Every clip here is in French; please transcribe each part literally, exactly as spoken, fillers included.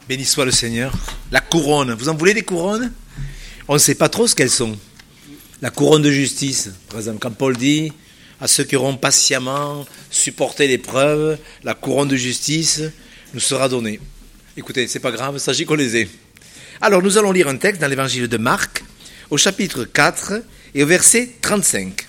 Béni soit le Seigneur. La couronne. Vous en voulez des couronnes? On ne sait pas trop ce qu'elles sont. La couronne de justice, par exemple, quand Paul dit à ceux qui auront patiemment supporté l'épreuve, la couronne de justice nous sera donnée. Écoutez, c'est pas grave, il s'agit qu'on les ait. Alors, nous allons lire un texte dans l'évangile de Marc, au chapitre quatre et au verset trente-cinq.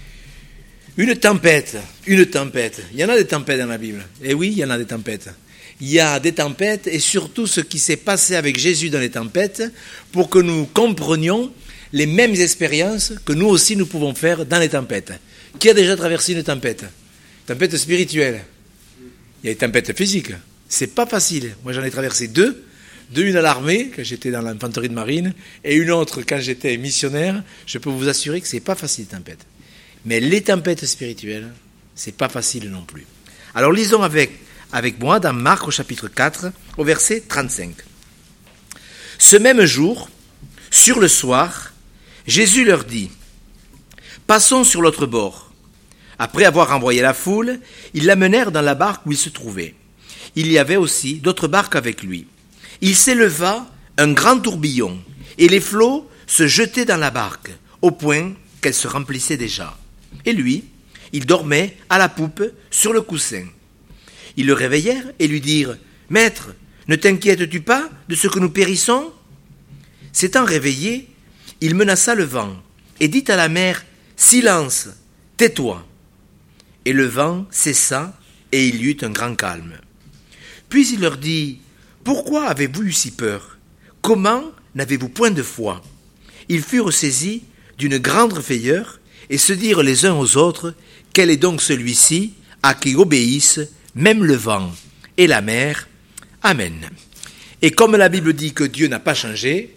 Une tempête, une tempête. Il y en a des tempêtes dans la Bible. Eh oui, il y en a des tempêtes. Il y a des tempêtes et surtout ce qui s'est passé avec Jésus dans les tempêtes pour que nous comprenions les mêmes expériences que nous aussi nous pouvons faire dans les tempêtes. Qui a déjà traversé une tempête? Tempête spirituelle. Il y a des tempêtes physiques. C'est pas facile. Moi j'en ai traversé deux. Deux, une à l'armée, quand j'étais dans l'infanterie de marine, et une autre quand j'étais missionnaire. Je peux vous assurer que c'est pas facile les tempêtes. Mais les tempêtes spirituelles, c'est pas facile non plus. Alors lisons avec, avec moi dans Marc au chapitre quatre, au verset trente-cinq. Ce même jour, sur le soir, Jésus leur dit « Passons sur l'autre bord. » Après avoir renvoyé la foule, ils l'amenèrent dans la barque où il se trouvait. Il y avait aussi d'autres barques avec lui. Il s'éleva un grand tourbillon, et les flots se jetaient dans la barque, au point qu'elle se remplissait déjà. Et lui, il dormait à la poupe sur le coussin. Ils le réveillèrent et lui dirent « Maître, ne t'inquiètes-tu pas de ce que nous périssons ?» S'étant réveillé, il menaça le vent et dit à la mer « Silence, tais-toi !» Et le vent cessa et il y eut un grand calme. Puis il leur dit « Pourquoi avez-vous eu si peur? Comment n'avez-vous point de foi ?» Ils furent saisis d'une grande frayeur et se dirent les uns aux autres « Quel est donc celui-ci à qui obéissent même le vent et la mer ?» Amen. Et comme la Bible dit que Dieu n'a pas changé,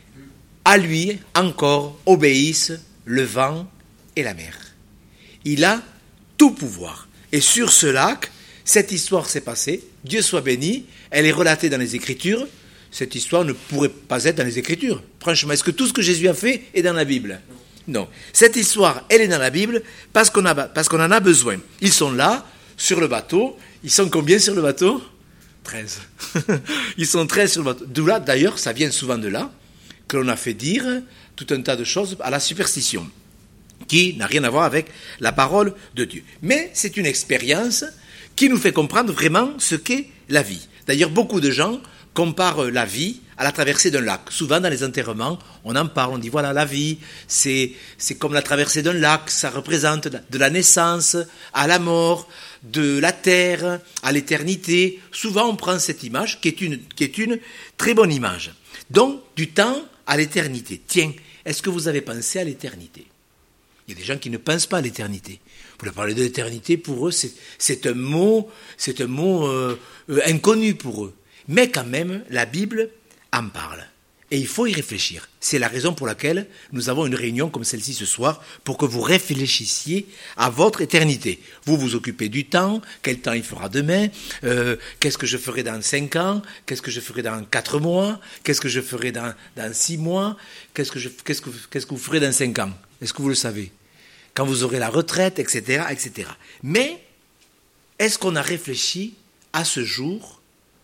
à lui encore obéissent le vent et la mer. Il a tout pouvoir. Et sur ce lac, cette histoire s'est passée. Dieu soit béni. Elle est relatée dans les Écritures. Cette histoire ne pourrait pas être dans les Écritures. Franchement, est-ce que tout ce que Jésus a fait est dans la Bible? Non. Cette histoire, elle est dans la Bible parce qu'on a, parce qu'on en a besoin. Ils sont là, sur le bateau. Ils sont combien sur le bateau? treize. Ils sont treize sur le bateau. D'où là, d'ailleurs, ça vient souvent de là, que l'on a fait dire tout un tas de choses à la superstition, qui n'a rien à voir avec la parole de Dieu. Mais c'est une expérience qui nous fait comprendre vraiment ce qu'est la vie. D'ailleurs, beaucoup de gens comparent la vie à la traversée d'un lac. Souvent, dans les enterrements, on en parle, on dit voilà, la vie, c'est, c'est comme la traversée d'un lac, ça représente de la naissance à la mort, de la terre à l'éternité. Souvent, on prend cette image, qui est une, qui est une très bonne image. Donc, du temps à l'éternité. Tiens, est-ce que vous avez pensé à l'éternité? Il y a des gens qui ne pensent pas à l'éternité. Vous leur parlez de l'éternité, pour eux, c'est, c'est un mot, c'est un mot euh, euh, inconnu pour eux. Mais quand même, la Bible en parle. Et il faut y réfléchir. C'est la raison pour laquelle nous avons une réunion comme celle-ci ce soir, pour que vous réfléchissiez à votre éternité. Vous vous occupez du temps, quel temps il fera demain, euh, qu'est-ce que je ferai dans cinq ans, qu'est-ce que je ferai dans quatre mois, qu'est-ce que je ferai dans, dans six mois, qu'est-ce que, je, qu'est-ce, que, qu'est-ce que vous ferez dans cinq ans? Est-ce que vous le savez? Quand vous aurez la retraite, et cetera, et cetera. Mais, est-ce qu'on a réfléchi à ce jour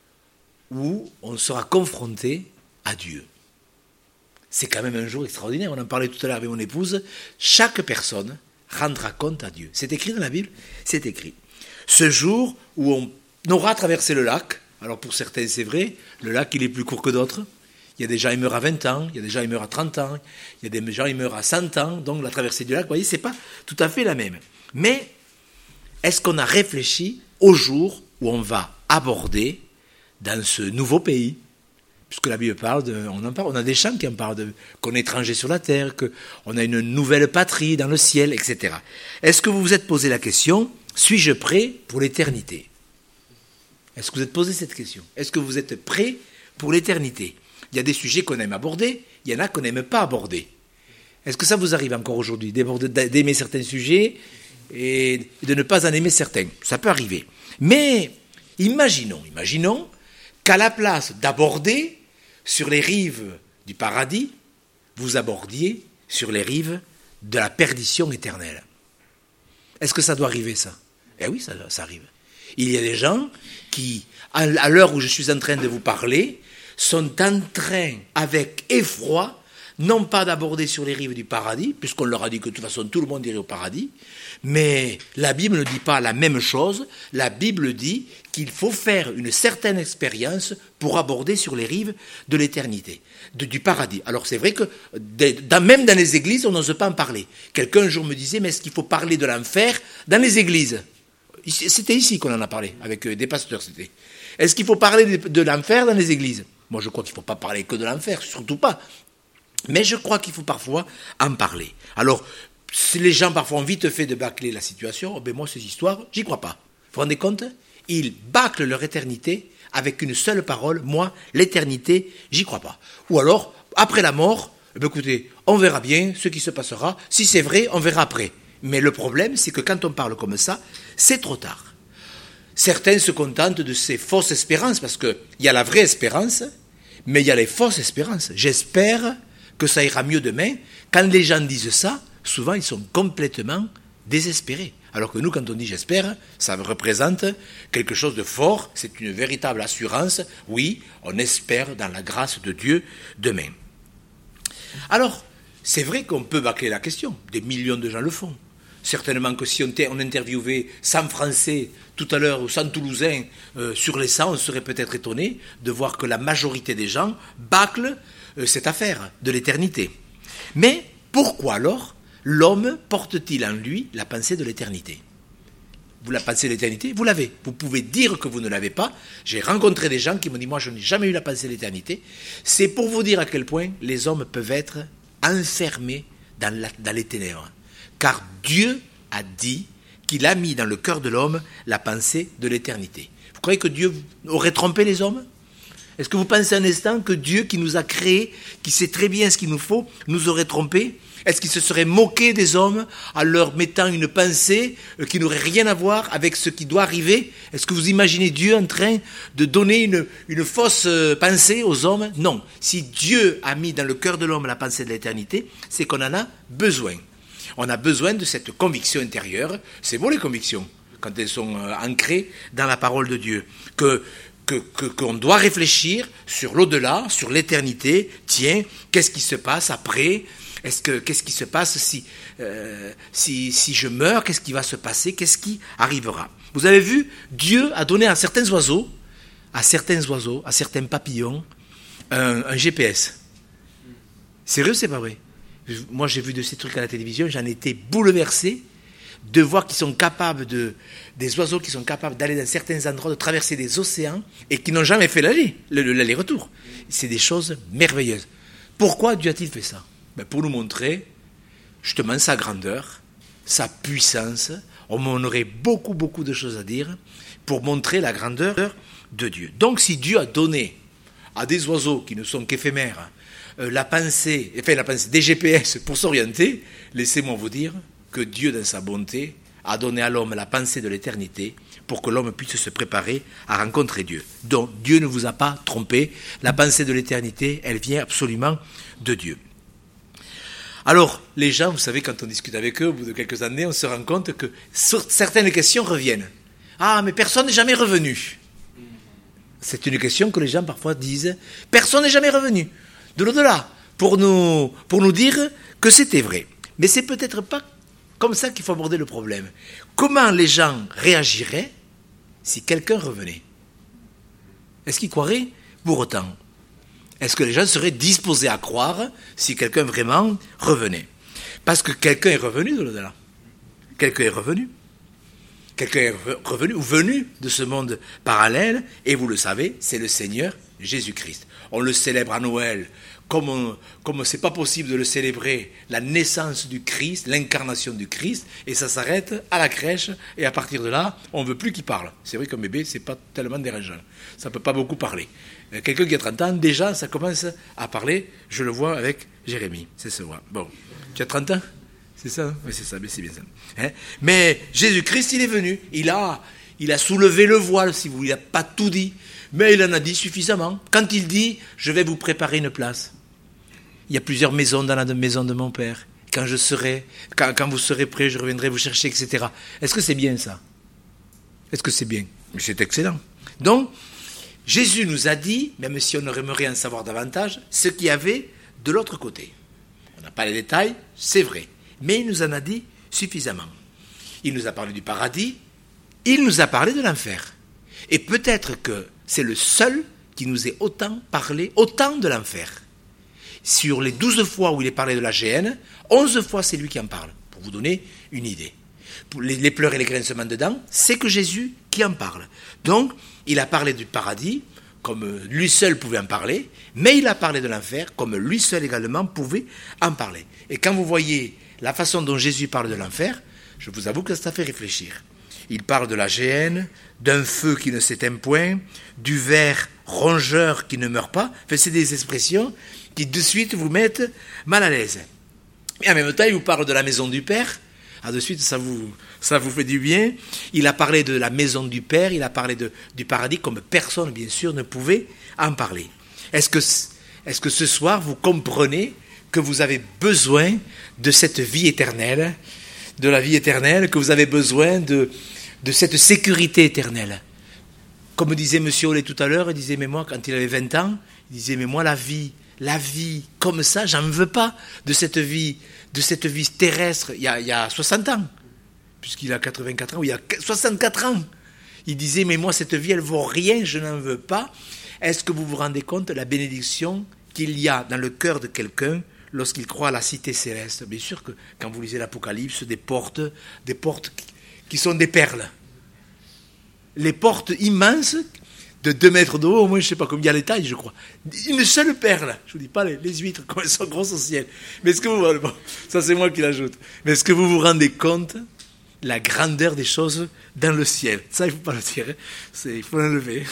où on sera confronté à Dieu? C'est quand même un jour extraordinaire. On en parlait tout à l'heure avec mon épouse. Chaque personne rendra compte à Dieu. C'est écrit dans la Bible? C'est écrit. Ce jour où on aura traversé le lac, alors pour certains c'est vrai, le lac il est plus court que d'autres. Il y a des gens qui meurent à vingt ans, il y a des gens qui meurent à trente ans, il y a des gens qui meurent à cent ans. Donc la traversée du lac, vous voyez, c'est pas tout à fait la même. Mais est-ce qu'on a réfléchi au jour où on va aborder dans ce nouveau pays? Puisque la Bible parle, de, on en parle, on a des chants qui en parlent, de, qu'on est étranger sur la terre, qu'on a une nouvelle patrie dans le ciel, et cetera. Est-ce que vous vous êtes posé la question, suis-je prêt pour l'éternité? Est-ce que vous vous êtes posé cette question? Est-ce que vous êtes prêt pour l'éternité? Il y a des sujets qu'on aime aborder, il y en a qu'on n'aime pas aborder. Est-ce que ça vous arrive encore aujourd'hui, d'aimer certains sujets et de ne pas en aimer certains? Ça peut arriver. Mais imaginons, imaginons qu'à la place d'aborder sur les rives du paradis, vous abordiez sur les rives de la perdition éternelle. Est-ce que ça doit arriver, ça? Eh oui, ça, ça arrive. Il y a des gens qui, à l'heure où je suis en train de vous parler, sont en train, avec effroi, non pas d'aborder sur les rives du paradis, puisqu'on leur a dit que de toute façon tout le monde irait au paradis, mais la Bible ne dit pas la même chose. La Bible dit qu'il faut faire une certaine expérience pour aborder sur les rives de l'éternité, de, du paradis. Alors c'est vrai que de, dans, même dans les églises, on n'ose pas en parler. Quelqu'un un jour me disait, mais est-ce qu'il faut parler de l'enfer dans les églises? C'était ici qu'on en a parlé, avec des pasteurs, c'était. Est-ce qu'il faut parler de, de l'enfer dans les églises? Moi je crois qu'il ne faut pas parler que de l'enfer, surtout pas. Mais je crois qu'il faut parfois en parler. Alors, si les gens parfois ont vite fait de bâcler la situation, oh ben moi, ces histoires, j'y crois pas. Vous vous rendez compte? Ils bâclent leur éternité avec une seule parole, moi, l'éternité, j'y crois pas. Ou alors, après la mort, eh ben écoutez, on verra bien ce qui se passera. Si c'est vrai, on verra après. Mais le problème, c'est que quand on parle comme ça, c'est trop tard. Certains se contentent de ces fausses espérances, parce qu'il y a la vraie espérance, mais il y a les fausses espérances. J'espère que ça ira mieux demain. Quand les gens disent ça, souvent ils sont complètement désespérés. Alors que nous, quand on dit j'espère, ça représente quelque chose de fort, c'est une véritable assurance. Oui, on espère dans la grâce de Dieu demain. Alors, c'est vrai qu'on peut bâcler la question, des millions de gens le font. Certainement que si on, on interviewait cent Français tout à l'heure ou cent Toulousains euh, sur les cent, on serait peut-être étonné de voir que la majorité des gens bâclent euh, cette affaire de l'éternité. Mais pourquoi alors l'homme porte-t-il en lui la pensée de l'éternité? Vous la pensée de l'éternité, vous l'avez. Vous pouvez dire que vous ne l'avez pas. J'ai rencontré des gens qui m'ont dit, moi je n'ai jamais eu la pensée de l'éternité. C'est pour vous dire à quel point les hommes peuvent être enfermés dans, la, dans les ténèbres. Car Dieu a dit qu'il a mis dans le cœur de l'homme la pensée de l'éternité. Vous croyez que Dieu aurait trompé les hommes? Est-ce que vous pensez un instant que Dieu qui nous a créés, qui sait très bien ce qu'il nous faut, nous aurait trompés? Est-ce qu'il se serait moqué des hommes en leur mettant une pensée qui n'aurait rien à voir avec ce qui doit arriver? Est-ce que vous imaginez Dieu en train de donner une, une fausse pensée aux hommes? Non. Si Dieu a mis dans le cœur de l'homme la pensée de l'éternité, c'est qu'on en a besoin. On a besoin de cette conviction intérieure. C'est beau les convictions, quand elles sont euh, ancrées dans la parole de Dieu. Que, que, que, qu'on doit réfléchir sur l'au-delà, sur l'éternité. Tiens, qu'est-ce qui se passe après? Est-ce que, qu'est-ce qui se passe si, euh, si, si je meurs? Qu'est-ce qui va se passer? Qu'est-ce qui arrivera? Vous avez vu, Dieu a donné à certains oiseaux, à certains oiseaux, à certains papillons, un, un G P S. Sérieux, c'est pas vrai? Moi, j'ai vu de ces trucs à la télévision, j'en étais bouleversé de voir qu'ils sont capables de, des oiseaux qui sont capables d'aller dans certains endroits, de traverser des océans et qui n'ont jamais fait l'aller, l'aller-retour. C'est des choses merveilleuses. Pourquoi Dieu a-t-il fait ça? Ben pour nous montrer justement sa grandeur, sa puissance. On en aurait beaucoup, beaucoup de choses à dire pour montrer la grandeur de Dieu. Donc, si Dieu a donné à des oiseaux qui ne sont qu'éphémères, la pensée, enfin la pensée des G P S pour s'orienter, laissez-moi vous dire que Dieu, dans sa bonté, a donné à l'homme la pensée de l'éternité pour que l'homme puisse se préparer à rencontrer Dieu. Donc, Dieu ne vous a pas trompé. La pensée de l'éternité, elle vient absolument de Dieu. Alors, les gens, vous savez, quand on discute avec eux, au bout de quelques années, on se rend compte que certaines questions reviennent. Ah, mais personne n'est jamais revenu. C'est une question que les gens parfois disent. Personne n'est jamais revenu de l'au-delà, pour nous, pour nous dire que c'était vrai. Mais c'est peut-être pas comme ça qu'il faut aborder le problème. Comment les gens réagiraient si quelqu'un revenait? Est-ce qu'ils croiraient pour autant? Est-ce que les gens seraient disposés à croire si quelqu'un vraiment revenait? Parce que quelqu'un est revenu de l'au-delà. Quelqu'un est revenu. Quelqu'un est revenu ou venu de ce monde parallèle, et vous le savez, c'est le Seigneur Jésus-Christ. On le célèbre à Noël, comme, on, comme c'est pas possible de le célébrer, la naissance du Christ, l'incarnation du Christ, et ça s'arrête à la crèche, et à partir de là, on ne veut plus qu'il parle. C'est vrai qu'un bébé, c'est pas tellement dérangeant. Ça ne peut pas beaucoup parler. Quelqu'un qui a trente ans, déjà, ça commence à parler, je le vois avec Jérémie, c'est ce mois. Bon, tu as trente ans? C'est ça, hein? Oui, c'est ça, mais c'est bien ça. Hein? Mais Jésus-Christ, il est venu, il a, il a soulevé le voile, si vous voulez, il n'a pas tout dit, mais il en a dit suffisamment. Quand il dit, je vais vous préparer une place, il y a plusieurs maisons dans la maison de mon Père, quand je serai, quand, quand vous serez prêts, je reviendrai vous chercher, et cetera. Est-ce que c'est bien ça? Est-ce que c'est bien? Mais c'est excellent. Donc, Jésus nous a dit, même si on aimerait en savoir davantage, ce qu'il y avait de l'autre côté. On n'a pas les détails, c'est vrai, mais il nous en a dit suffisamment. Il nous a parlé du paradis, il nous a parlé de l'enfer. Et peut-être que c'est le seul qui nous ait autant parlé, autant de l'enfer. Sur les douze fois où il est parlé de la géhenne, onze fois c'est lui qui en parle, pour vous donner une idée. Pour les, les pleurs et les grincements de dents, c'est que Jésus qui en parle. Donc, il a parlé du paradis, comme lui seul pouvait en parler, mais il a parlé de l'enfer, comme lui seul également pouvait en parler. Et quand vous voyez la façon dont Jésus parle de l'enfer, je vous avoue que ça fait réfléchir. Il parle de la géhenne, d'un feu qui ne s'éteint point, du ver rongeur qui ne meurt pas. Enfin, c'est des expressions qui de suite vous mettent mal à l'aise. Et en même temps, il vous parle de la maison du Père. Ah, de suite, ça vous, ça vous fait du bien. Il a parlé de la maison du Père, il a parlé de, du paradis, comme personne, bien sûr, ne pouvait en parler. Est-ce que, est-ce que ce soir, vous comprenez que vous avez besoin de cette vie éternelle, de la vie éternelle, que vous avez besoin de, de cette sécurité éternelle? Comme disait M. Ollet tout à l'heure, il disait, mais moi, quand il avait vingt ans, il disait, mais moi, la vie, la vie comme ça, j'en veux pas de cette vie, de cette vie terrestre, il y a, il y a soixante ans, puisqu'il a quatre-vingt-quatre ans, ou il y a soixante-quatre ans. Il disait, mais moi, cette vie, elle vaut rien, je n'en veux pas. Est-ce que vous vous rendez compte de la bénédiction qu'il y a dans le cœur de quelqu'un lorsqu'il croit à la cité céleste? Bien sûr que quand vous lisez l'Apocalypse, des portes, des portes qui sont des perles. Les portes immenses, de deux mètres de haut, au moins, je ne sais pas combien les tailles, je crois. Une seule perle. Je ne vous dis pas les, les huîtres, comme elles sont grosses au ciel. Mais est-ce que vous, bon, ça c'est moi qui l'ajoute. Mais est-ce que vous vous rendez compte la grandeur des choses dans le ciel? Ça, il ne faut pas le dire. Hein. C'est, il faut l'enlever.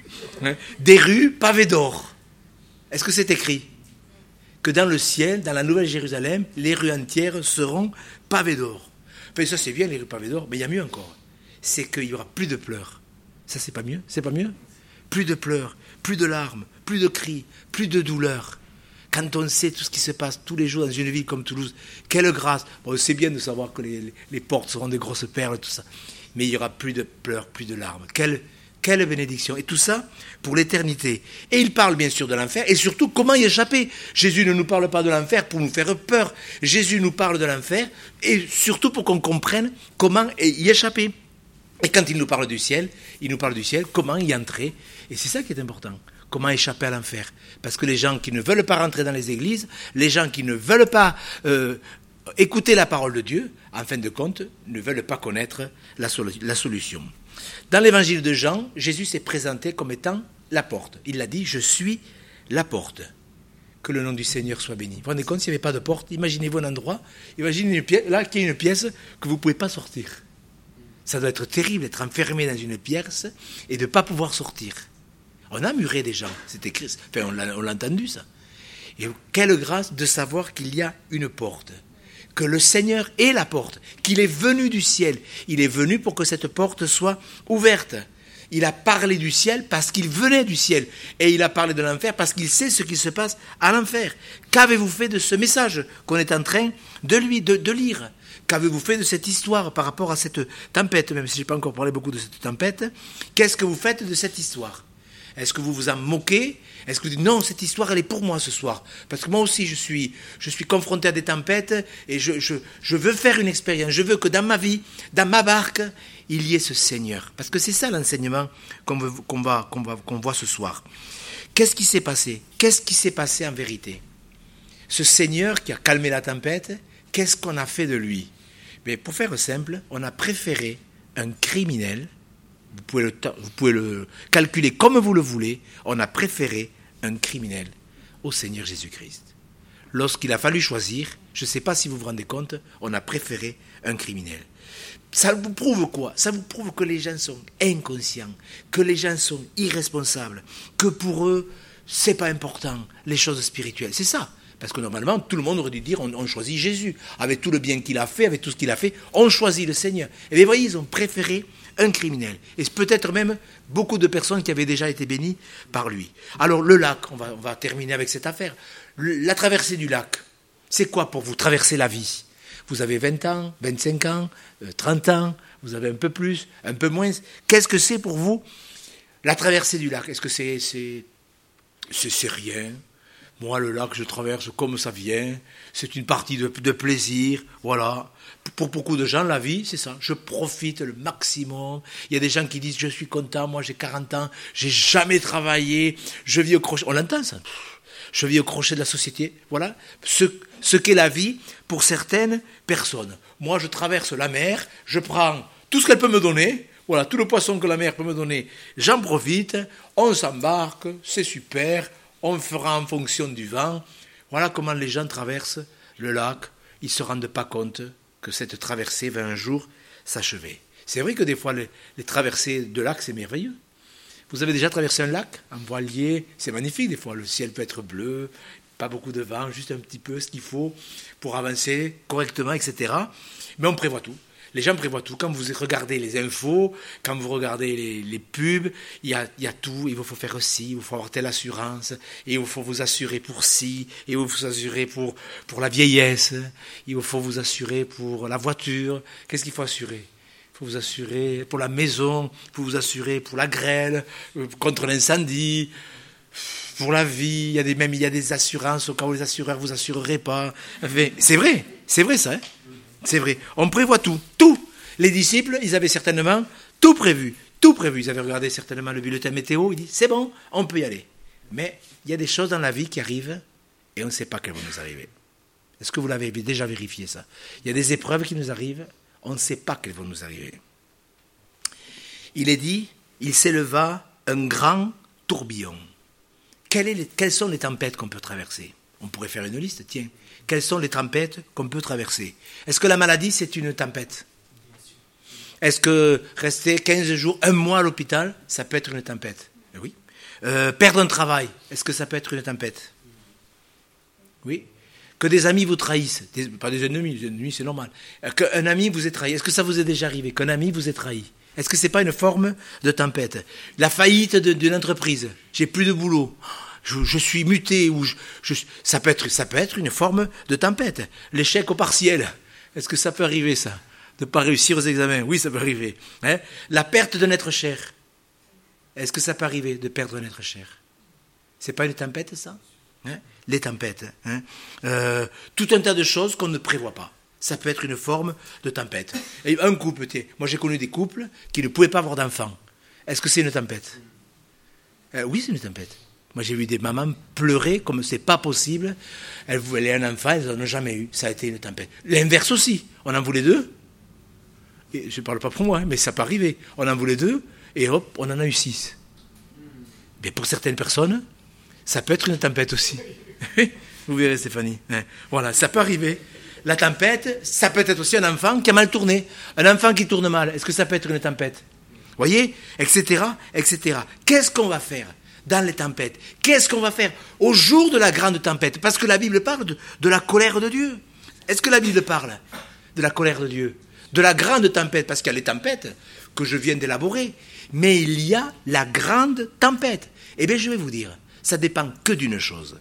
Des rues pavées d'or. Est-ce que c'est écrit que dans le ciel, dans la Nouvelle Jérusalem, les rues entières seront pavées d'or? Enfin, ça c'est bien, les rues pavées d'or, mais il y a mieux encore. C'est qu'il n'y aura plus de pleurs. Ça, c'est pas mieux? C'est pas mieux? Plus de pleurs, plus de larmes, plus de cris, plus de douleurs. Quand on sait tout ce qui se passe tous les jours dans une ville comme Toulouse, quelle grâce. Bon, c'est bien de savoir que les, les portes seront des grosses perles, tout ça. Mais il n'y aura plus de pleurs, plus de larmes. Quelle, quelle bénédiction. Et tout ça pour l'éternité. Et il parle bien sûr de l'enfer, et surtout comment y échapper. Jésus ne nous parle pas de l'enfer pour nous faire peur. Jésus nous parle de l'enfer, et surtout pour qu'on comprenne comment y échapper. Et quand il nous parle du ciel, il nous parle du ciel, comment y entrer. Et c'est ça qui est important, comment échapper à l'enfer. Parce que les gens qui ne veulent pas rentrer dans les églises, les gens qui ne veulent pas euh, écouter la parole de Dieu, en fin de compte, ne veulent pas connaître la, sol- la solution. Dans l'évangile de Jean, Jésus s'est présenté comme étant la porte. Il a dit, je suis la porte. Que le nom du Seigneur soit béni. Vous vous rendez compte, s'il n'y avait pas de porte, imaginez-vous un endroit, imaginez une pièce, là qu'il y a une pièce que vous ne pouvez pas sortir. Ça doit être terrible d'être enfermé dans une pièce et de ne pas pouvoir sortir. On a muré des gens, c'est écrit, enfin on l'a, on l'a entendu ça. Et quelle grâce de savoir qu'il y a une porte, que le Seigneur est la porte, qu'il est venu du ciel. Il est venu pour que cette porte soit ouverte. Il a parlé du ciel parce qu'il venait du ciel. Et il a parlé de l'enfer parce qu'il sait ce qui se passe à l'enfer. Qu'avez-vous fait de ce message qu'on est en train de, lui, de, de lire ? Qu'avez-vous fait de cette histoire par rapport à cette tempête, même si je n'ai pas encore parlé beaucoup de cette tempête? Qu'est-ce que vous faites de cette histoire? Est-ce que vous vous en moquez? Est-ce que vous dites non, cette histoire elle est pour moi ce soir? Parce que moi aussi je suis, je suis confronté à des tempêtes et je, je, je veux faire une expérience. Je veux que dans ma vie, dans ma barque, il y ait ce Seigneur. Parce que c'est ça l'enseignement qu'on, veut, qu'on, va, qu'on, va, qu'on voit ce soir. Qu'est-ce qui s'est passé? Qu'est-ce qui s'est passé en vérité? Ce Seigneur qui a calmé la tempête, qu'est-ce qu'on a fait de lui? Mais pour faire simple, on a préféré un criminel, vous pouvez, le, vous pouvez le calculer comme vous le voulez, on a préféré un criminel au Seigneur Jésus-Christ. Lorsqu'il a fallu choisir, je ne sais pas si vous vous rendez compte, on a préféré un criminel. Ça vous prouve quoi? Ça vous prouve que les gens sont inconscients, que les gens sont irresponsables, que pour eux, ce n'est pas important, les choses spirituelles. C'est ça. Parce que normalement, tout le monde aurait dû dire, on, on choisit Jésus. Avec tout le bien qu'il a fait, avec tout ce qu'il a fait, on choisit le Seigneur. Et bien, vous voyez, ils ont préféré un criminel. Et peut-être même beaucoup de personnes qui avaient déjà été bénies par lui. Alors, le lac, on va, on va terminer avec cette affaire. Le, la traversée du lac, c'est quoi pour vous, traverser la vie? Vous avez vingt ans, vingt-cinq ans, trente ans, vous avez un peu plus, un peu moins. Qu'est-ce que c'est pour vous La traversée du lac, est-ce que c'est, c'est, c'est, c'est rien? Moi, le lac, je traverse comme ça vient. C'est une partie de, de plaisir. Voilà. Pour beaucoup de gens, la vie, c'est ça. Je profite le maximum. Il y a des gens qui disent, je suis content, moi j'ai quarante ans, j'ai jamais travaillé, je vis au crochet. On l'entend ça. Je vis au crochet de la société. Voilà. Ce, ce qu'est la vie pour certaines personnes. Moi, je traverse la mer, je prends tout ce qu'elle peut me donner. Voilà, tout le poisson que la mer peut me donner, j'en profite. On s'embarque, c'est super. On fera en fonction du vent. Voilà comment les gens traversent le lac. Ils ne se rendent pas compte que cette traversée va un jour s'achever. C'est vrai que des fois, les, les traversées de lac, c'est merveilleux. Vous avez déjà traversé un lac en voilier? C'est magnifique des fois. Le ciel peut être bleu, pas beaucoup de vent, juste un petit peu ce qu'il faut pour avancer correctement, et cetera. Mais on prévoit tout. Les gens prévoient tout. Quand vous regardez les infos, quand vous regardez les, les pubs, il y a, il y a tout. Il vous faut faire ci, il vous faut avoir telle assurance, et il vous faut vous assurer pour ci, et il vous faut vous assurer pour, pour la vieillesse, il vous faut vous assurer pour la voiture. Qu'est-ce qu'il faut assurer? Il faut vous assurer pour la maison, il faut vous assurer pour la grêle, contre l'incendie, pour la vie. Il y a des, même il y a des assurances au cas où les assureurs ne vous assureraient pas. Enfin, c'est vrai, c'est vrai ça, hein. C'est vrai, on prévoit tout, tout. Les disciples, ils avaient certainement tout prévu, tout prévu. Ils avaient regardé certainement le bulletin météo, ils disent, c'est bon, on peut y aller. Mais il y a des choses dans la vie qui arrivent et on ne sait pas qu'elles vont nous arriver. Est-ce que vous l'avez déjà vérifié ça? Il y a des épreuves qui nous arrivent, on ne sait pas qu'elles vont nous arriver. Il est dit, il s'éleva un grand tourbillon. Quelle est les, quelles sont les tempêtes qu'on peut traverser? On pourrait faire une liste, tiens. Quelles sont les tempêtes qu'on peut traverser? Est-ce que la maladie, c'est une tempête? Est-ce que rester quinze jours, un mois à l'hôpital, ça peut être une tempête? Oui. Euh, perdre un travail, est-ce que ça peut être une tempête? Oui. Que des amis vous trahissent, des, pas des ennemis, des ennemis c'est normal. Qu'un ami vous ait trahi, est-ce que ça vous est déjà arrivé? Qu'un ami vous ait trahi? Est-ce que ce n'est pas une forme de tempête? La faillite de, d'une entreprise, j'ai plus de boulot. Je, je suis muté, ou je, je, ça, peut être, ça peut être une forme de tempête. L'échec au partiel, est-ce que ça peut arriver ça? De ne pas réussir aux examens, oui ça peut arriver. Hein? La perte d'un être cher, est-ce que ça peut arriver de perdre un être cher? C'est pas une tempête ça? Hein? Les tempêtes. Hein? Euh, tout un tas de choses qu'on ne prévoit pas. Ça peut être une forme de tempête. Et un couple, moi j'ai connu des couples qui ne pouvaient pas avoir d'enfants. Est-ce que c'est une tempête? euh, Oui c'est une tempête. Moi, j'ai vu des mamans pleurer comme c'est pas possible. Elles voulaient un enfant, elles n'en ont jamais eu. Ça a été une tempête. L'inverse aussi. On en voulait deux. Et je ne parle pas pour moi, hein, mais ça peut arriver. On en voulait deux, et hop, on en a eu six. Mais pour certaines personnes, ça peut être une tempête aussi. Vous verrez, Stéphanie. Hein. Voilà, ça peut arriver. La tempête, ça peut être aussi un enfant qui a mal tourné. Un enfant qui tourne mal, est-ce que ça peut être une tempête? Vous voyez? Etc., et cetera. Qu'est-ce qu'on va faire dans les tempêtes? Qu'est-ce qu'on va faire au jour de la grande tempête? Parce que la Bible parle de, de la colère de Dieu. Est-ce que la Bible parle de la colère de Dieu? De la grande tempête? Parce qu'il y a les tempêtes que je viens d'élaborer. Mais il y a la grande tempête. Eh bien, je vais vous dire, ça dépend que d'une chose.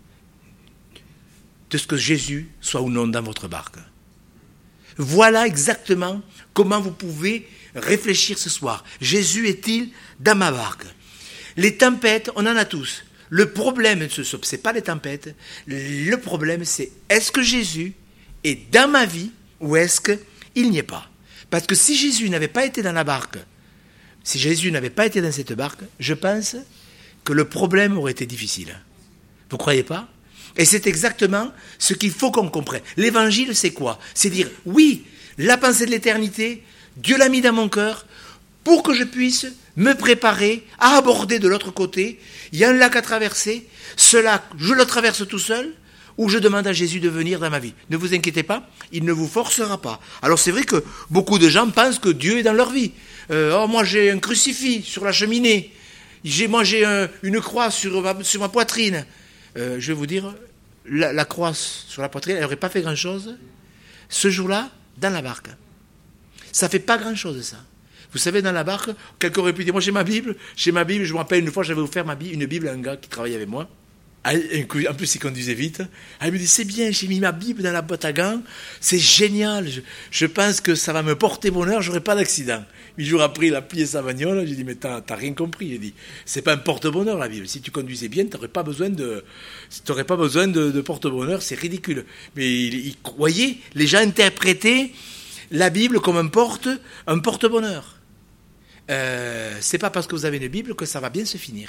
De ce que Jésus soit ou non dans votre barque. Voilà exactement comment vous pouvez réfléchir ce soir. Jésus est-il dans ma barque? Les tempêtes, on en a tous. Le problème, ce n'est pas les tempêtes. Le problème, c'est est-ce que Jésus est dans ma vie ou est-ce qu'il n'y est pas? Parce que si Jésus n'avait pas été dans la barque, si Jésus n'avait pas été dans cette barque, je pense que le problème aurait été difficile. Vous ne croyez pas? Et c'est exactement ce qu'il faut qu'on comprenne. L'évangile, c'est quoi? C'est dire, oui, la pensée de l'éternité, Dieu l'a mis dans mon cœur pour que je puisse me préparer à aborder de l'autre côté. Il y a un lac à traverser. Ce lac, je le traverse tout seul ou je demande à Jésus de venir dans ma vie. Ne vous inquiétez pas, il ne vous forcera pas. Alors c'est vrai que beaucoup de gens pensent que Dieu est dans leur vie. Euh, oh, moi j'ai un crucifix sur la cheminée. J'ai, moi j'ai un, une croix sur ma, sur ma poitrine. Euh, je vais vous dire, la, la croix sur la poitrine, elle n'aurait pas fait grand-chose ce jour-là dans la barque. Ça ne fait pas grand-chose ça. Vous savez, dans la barque, quelqu'un aurait pu dire, moi j'ai ma Bible, j'ai ma Bible, je me rappelle une fois, j'avais offert ma Bible, une Bible à un gars qui travaillait avec moi. En plus, il conduisait vite. Elle me dit, c'est bien, j'ai mis ma Bible dans la boîte à gants, c'est génial, je, je pense que ça va me porter bonheur, j'aurai pas d'accident. Huit jours après, il a plié sa bagnole, j'ai dit, mais t'as, t'as rien compris. J'ai dit, c'est pas un porte-bonheur la Bible, si tu conduisais bien, t'aurais pas besoin de, t'aurais pas besoin de, de porte-bonheur, c'est ridicule. Mais il, il, vous voyez, les gens interprétaient la Bible comme un porte, un porte-bonheur. Euh, c'est pas parce que vous avez une Bible que ça va bien se finir.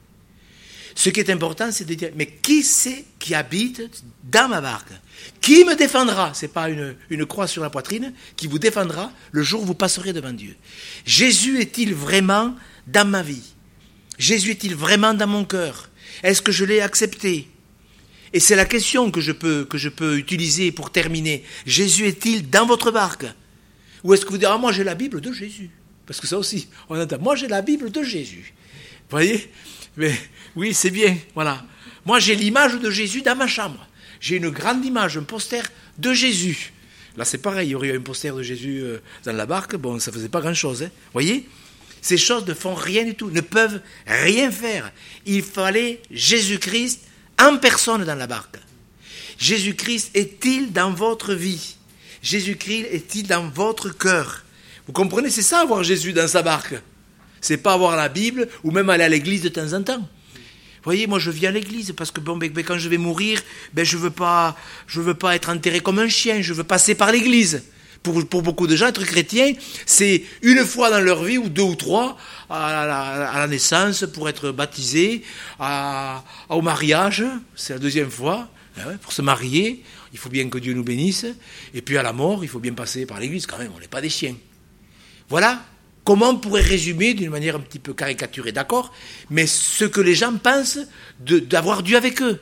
Ce qui est important, c'est de dire, mais qui c'est qui habite dans ma barque? Qui me défendra? Ce n'est pas une, une croix sur la poitrine qui vous défendra le jour où vous passerez devant Dieu. Jésus est-il vraiment dans ma vie? Jésus est-il vraiment dans mon cœur? Est-ce que je l'ai accepté? Et c'est la question que je peux, que je peux utiliser pour terminer. Jésus est-il dans votre barque? Ou est-ce que vous dites, ah, moi j'ai la Bible de Jésus? Parce que ça aussi, on entend, moi j'ai la Bible de Jésus. Vous voyez? Mais oui, c'est bien, voilà. Moi, j'ai l'image de Jésus dans ma chambre. J'ai une grande image, un poster de Jésus. Là, c'est pareil, il y aurait un poster de Jésus dans la barque, bon, ça ne faisait pas grand-chose. Hein. Vous voyez? Ces choses ne font rien du tout, ne peuvent rien faire. Il fallait Jésus-Christ en personne dans la barque. Jésus-Christ est-il dans votre vie? Jésus-Christ est-il dans votre cœur? Vous comprenez, c'est ça, avoir Jésus dans sa barque. C'est pas avoir la Bible ou même aller à l'église de temps en temps. Vous voyez, moi je viens à l'église parce que bon, ben, ben, quand je vais mourir, ben, je veux pas, je veux pas être enterré comme un chien, je veux passer par l'église. Pour, pour beaucoup de gens, être chrétien, c'est une fois dans leur vie, ou deux ou trois, à la, à la naissance, pour être baptisé, à, au mariage, c'est la deuxième fois, hein, pour se marier, il faut bien que Dieu nous bénisse, et puis à la mort, il faut bien passer par l'église quand même, on n'est pas des chiens. Voilà. Comment on pourrait résumer d'une manière un petit peu caricaturée, d'accord? Mais ce que les gens pensent de, d'avoir Dieu avec eux.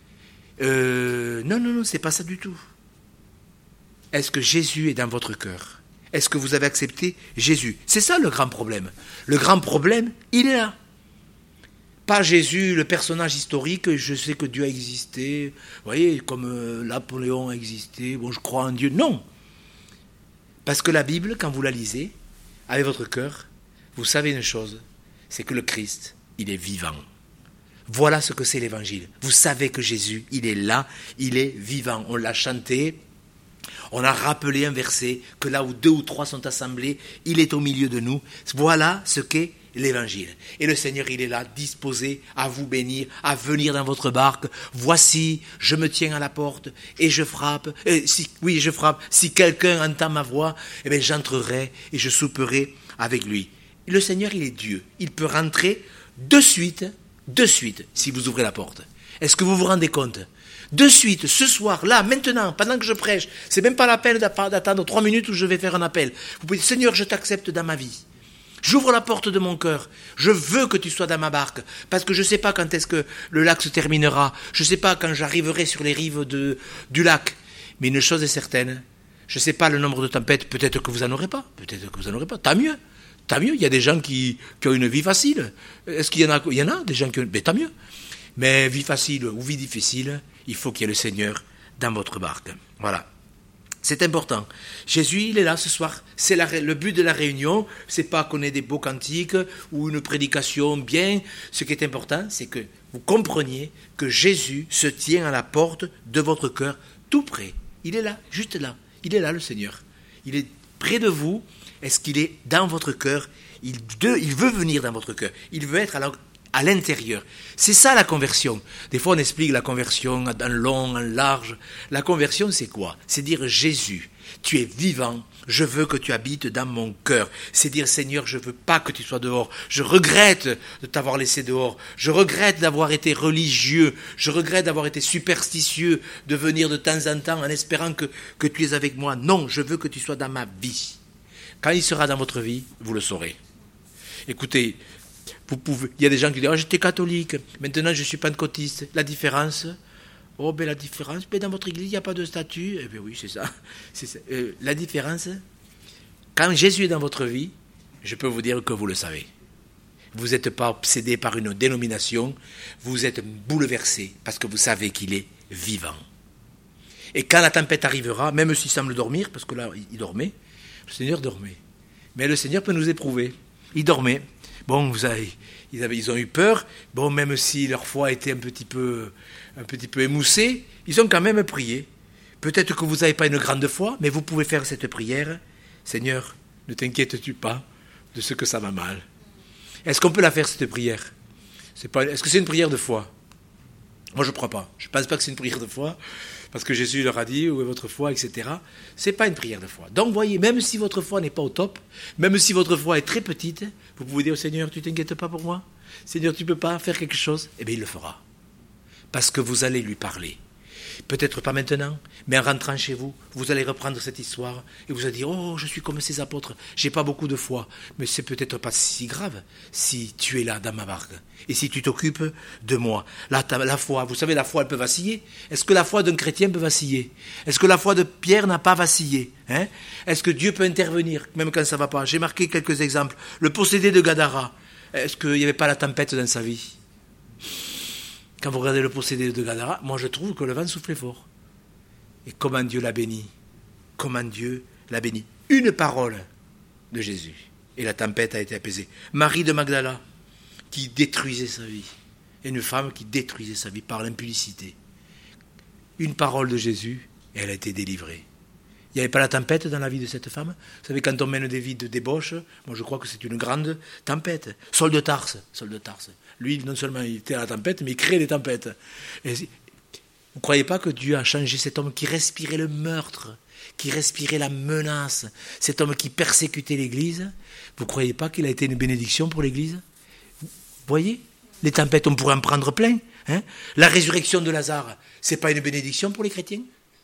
Euh, non, non, non, c'est pas ça du tout. Est-ce que Jésus est dans votre cœur? Est-ce que vous avez accepté Jésus? C'est ça le grand problème. Le grand problème, il est là. Pas Jésus, le personnage historique, je sais que Dieu a existé, vous voyez, comme euh, Napoléon a existé, bon, je crois en Dieu. Non. Parce que la Bible, quand vous la lisez, avec votre cœur, vous savez une chose, c'est que le Christ, il est vivant. Voilà ce que c'est l'évangile. Vous savez que Jésus, il est là, il est vivant. On l'a chanté, on a rappelé un verset, que là où deux ou trois sont assemblés, il est au milieu de nous. Voilà ce qu'est l'évangile. Et le Seigneur, il est là, disposé à vous bénir, à venir dans votre barque. Voici, je me tiens à la porte et je frappe. Et si, oui, je frappe. Si quelqu'un entend ma voix, eh bien, j'entrerai et je souperai avec lui. Et le Seigneur, il est Dieu. Il peut rentrer de suite, de suite, si vous ouvrez la porte. Est-ce que vous vous rendez compte? De suite, ce soir, là, maintenant, pendant que je prêche, c'est même pas la peine d'attendre trois minutes où je vais faire un appel. Vous pouvez dire, Seigneur, je t'accepte dans ma vie. J'ouvre la porte de mon cœur. Je veux que tu sois dans ma barque. Parce que je ne sais pas quand est-ce que le lac se terminera. Je ne sais pas quand j'arriverai sur les rives de, du lac. Mais une chose est certaine. Je ne sais pas le nombre de tempêtes. Peut-être que vous n'en aurez pas. Peut-être que vous n'en aurez pas. Tant mieux. Tant mieux. Il y a des gens qui, qui ont une vie facile. Est-ce qu'il y en a? Il y en a des gens qui ont... Mais tant mieux. Mais vie facile ou vie difficile, il faut qu'il y ait le Seigneur dans votre barque. Voilà. C'est important. Jésus, il est là ce soir. C'est la, le but de la réunion. C'est pas qu'on ait des beaux cantiques ou une prédication bien. Ce qui est important, c'est que vous compreniez que Jésus se tient à la porte de votre cœur, tout près. Il est là, juste là. Il est là, le Seigneur. Il est près de vous. Est-ce qu'il est dans votre cœur? Il, de, il veut venir dans votre cœur. Il veut être à la, à l'intérieur. C'est ça la conversion. Des fois on explique la conversion en long, en large. La conversion c'est quoi? C'est dire Jésus, tu es vivant, je veux que tu habites dans mon cœur. C'est dire Seigneur, je veux pas que tu sois dehors. Je regrette de t'avoir laissé dehors. Je regrette d'avoir été religieux. Je regrette d'avoir été superstitieux, de venir de temps en temps en espérant que, que tu es avec moi. Non, je veux que tu sois dans ma vie. Quand il sera dans votre vie, vous le saurez. Écoutez, vous pouvez, il y a des gens qui disent oh, « j'étais catholique, maintenant je suis pentecôtiste ». La différence, oh ben la différence, ben dans votre église il n'y a pas de statut. Eh bien oui, c'est ça. C'est ça. Euh, la différence, quand Jésus est dans votre vie, je peux vous dire que vous le savez. Vous n'êtes pas obsédé par une dénomination, vous êtes bouleversé parce que vous savez qu'il est vivant. Et quand la tempête arrivera, même s'il semble dormir, parce que là il dormait, le Seigneur dormait. Mais le Seigneur peut nous éprouver. Il dormait. Bon, vous avez, ils, avaient, ils ont eu peur. Bon, même si leur foi était un petit peu, un petit peu émoussée, ils ont quand même prié. Peut-être que vous n'avez pas une grande foi, mais vous pouvez faire cette prière. Seigneur, ne t'inquiètes-tu pas de ce que ça va mal. Est-ce qu'on peut la faire, cette prière? C'est pas, est-ce que c'est une prière de foi? Moi, je ne crois pas. Je ne pense pas que c'est une prière de foi, parce que Jésus leur a dit, où est votre foi, et cetera. Ce n'est pas une prière de foi. Donc, voyez, même si votre foi n'est pas au top, même si votre foi est très petite, vous pouvez dire au Seigneur, tu ne t'inquiètes pas pour moi? Seigneur, tu ne peux pas faire quelque chose? Eh bien, il le fera. Parce que vous allez lui parler. Peut-être pas maintenant, mais en rentrant chez vous, vous allez reprendre cette histoire et vous allez dire, oh, je suis comme ces apôtres, j'ai pas beaucoup de foi, mais c'est peut-être pas si grave si tu es là dans ma barque et si tu t'occupes de moi. La, la foi, vous savez, la foi, elle peut vaciller. Est-ce que la foi d'un chrétien peut vaciller? Est-ce que la foi de Pierre n'a pas vacillé, hein? Est-ce que Dieu peut intervenir, même quand ça va pas? J'ai marqué quelques exemples. Le possédé de Gadara, est-ce qu'il n'y avait pas la tempête dans sa vie? Quand vous regardez le possédé de Gadara, moi je trouve que le vent soufflait fort. Et comment Dieu l'a béni? Comment Dieu l'a béni? Une parole de Jésus. Et la tempête a été apaisée. Marie de Magdala, qui détruisait sa vie. Et une femme qui détruisait sa vie par l'impudicité. Une parole de Jésus, et elle a été délivrée. Il n'y avait pas la tempête dans la vie de cette femme. Vous savez, quand on mène des vies de débauche, moi je crois que c'est une grande tempête. Saul de Tarse, Saul de Tarse. Lui, non seulement il était à la tempête, mais il crée des tempêtes. Et vous ne croyez pas que Dieu a changé cet homme qui respirait le meurtre, qui respirait la menace, cet homme qui persécutait l'Église? Vous ne croyez pas qu'il a été une bénédiction pour l'Église? Vous voyez, les tempêtes, on pourrait en prendre plein. Hein? La résurrection de Lazare, ce n'est pas une bénédiction pour les chrétiens?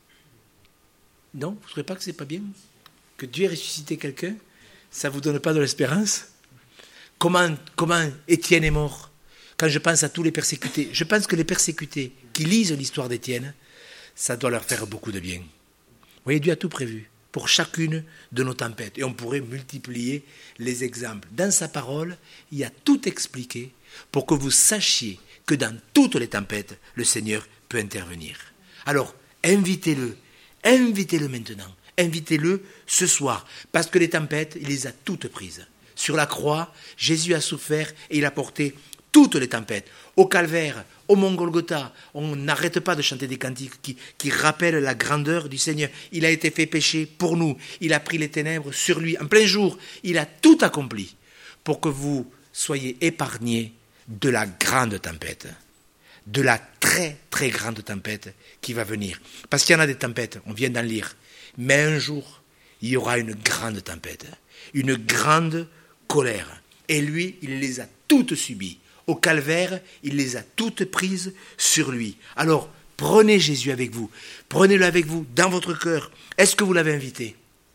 Non, vous ne trouvez pas que ce n'est pas bien? Que Dieu ait ressuscité quelqu'un, ça ne vous donne pas de l'espérance? Comment, comment Étienne est mort? Quand je pense à tous les persécutés, je pense que les persécutés qui lisent l'histoire d'Étienne, ça doit leur faire beaucoup de bien. Vous voyez, Dieu a tout prévu pour chacune de nos tempêtes. Et on pourrait multiplier les exemples. Dans sa parole, il y a tout expliqué pour que vous sachiez que dans toutes les tempêtes, le Seigneur peut intervenir. Alors, invitez-le. Invitez-le maintenant. Invitez-le ce soir. Parce que les tempêtes, il les a toutes prises. Sur la croix, Jésus a souffert et il a porté toutes les tempêtes. Au calvaire, au mont Golgotha, on n'arrête pas de chanter des cantiques qui, qui rappellent la grandeur du Seigneur. Il a été fait péché pour nous. Il a pris les ténèbres sur lui. En plein jour, il a tout accompli pour que vous soyez épargnés de la grande tempête. De la très, très grande tempête qui va venir. Parce qu'il y en a des tempêtes, on vient d'en lire. Mais un jour, il y aura une grande tempête. Une grande colère. Et lui, il les a toutes subies. Au calvaire, il les a toutes prises sur lui. Alors, prenez Jésus avec vous. Prenez-le avec vous, dans votre cœur. Est-ce que vous l'avez invité?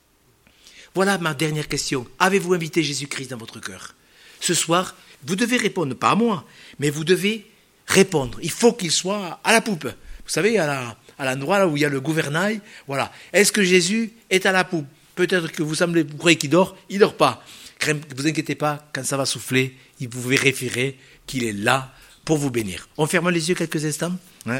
Voilà ma dernière question. Avez-vous invité Jésus-Christ dans votre cœur? Ce soir, vous devez répondre, pas à moi, mais vous devez répondre. Il faut qu'il soit à la poupe. Vous savez, à, la, à l'endroit là où il y a le gouvernail. Voilà. Est-ce que Jésus est à la poupe? Peut-être que vous semblez, vous croyez qu'il dort. Il ne dort pas. Ne vous inquiétez pas, quand ça va souffler, vous vérifierez qu'il est là pour vous bénir. On ferme les yeux quelques instants. Ouais.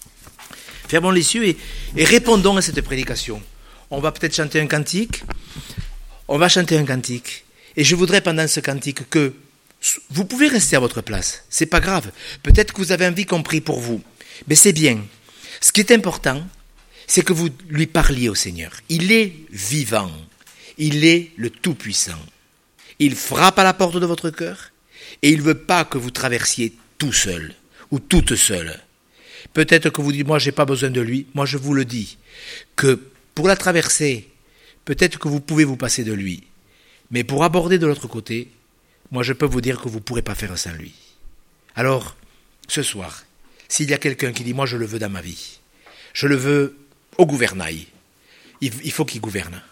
Fermons les yeux et, et répondons à cette prédication. On va peut-être chanter un cantique. On va chanter un cantique. Et je voudrais pendant ce cantique que vous pouvez rester à votre place. C'est pas grave. Peut-être que vous avez envie qu'on prie pour vous. Mais c'est bien. Ce qui est important, c'est que vous lui parliez au Seigneur. Il est vivant. Il est le Tout-Puissant. Il frappe à la porte de votre cœur et il ne veut pas que vous traversiez tout seul ou toute seule. Peut-être que vous dites, moi, je n'ai pas besoin de lui. Moi, je vous le dis, que pour la traverser, peut-être que vous pouvez vous passer de lui. Mais pour aborder de l'autre côté, moi, je peux vous dire que vous ne pourrez pas faire sans lui. Alors, ce soir, s'il y a quelqu'un qui dit, moi, je le veux dans ma vie, je le veux au gouvernail, il faut qu'il gouverne.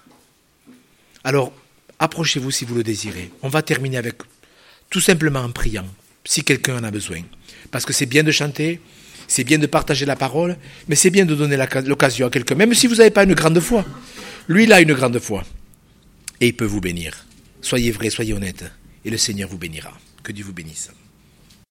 Alors, approchez-vous si vous le désirez. On va terminer avec, tout simplement en priant, si quelqu'un en a besoin. Parce que c'est bien de chanter, c'est bien de partager la parole, mais c'est bien de donner l'occasion à quelqu'un, même si vous n'avez pas une grande foi. Lui, il a une grande foi. Et il peut vous bénir. Soyez vrai, soyez honnête, et le Seigneur vous bénira. Que Dieu vous bénisse.